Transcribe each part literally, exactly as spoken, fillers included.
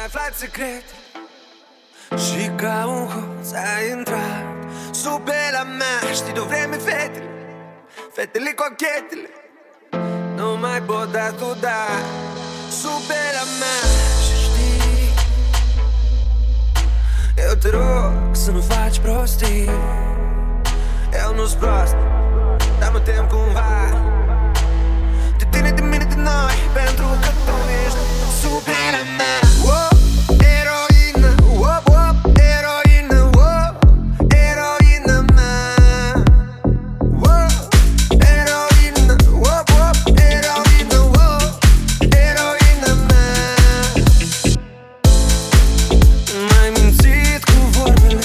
aflat secret și ca un hoț ai intrat sub pielea mea. Știi de-o vreme fetele, fetele cochetele nu mai pot da tu da sub pielea mea. Și știi, eu te rog să nu faci prostii. Eu nu-s prost, dar mă tem cumva de tine, de mine, de noi, pentru că tu ești sub pielea mea. Wow, eroină, wow, wow, eroină, wow, eroină mea. Wow, eroină, wow, wow, eroină, wow, eroină mea. M-ai mințit cu vorbele,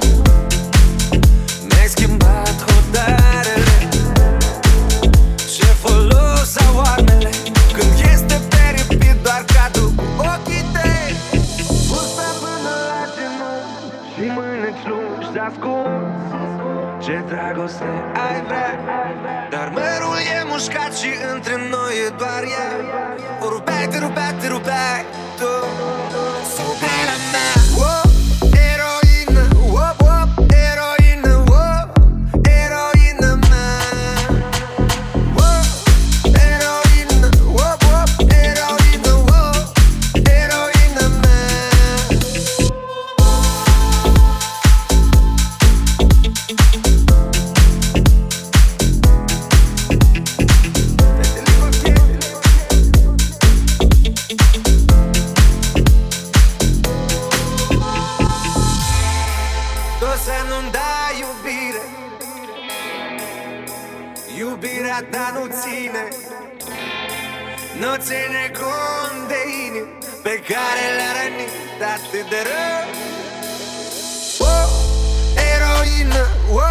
mi-ai schimbat hotarele. Ce folos au armele când este pe repeat doar cadru cu ochii tăi. Bursa până la genunchi și mâneți lungi ascunzi. Ce dragoste ai vrea, dar mărul e mușcat și între noi e doar ea. O rupeai, te rupeai, te rupeai tu sub pielea mea. Wow, eroină, wow, wow, eroină, wow, eroină mea. Wow, eroină, wow, wow, eroină, wow, eroină mea. Fetele cochetele tu să nu-mi dai iubire, iubirea ta nu ține, nu ține cont de inimi pe care le-a rănit atât de rău. Wow, eroină, wow,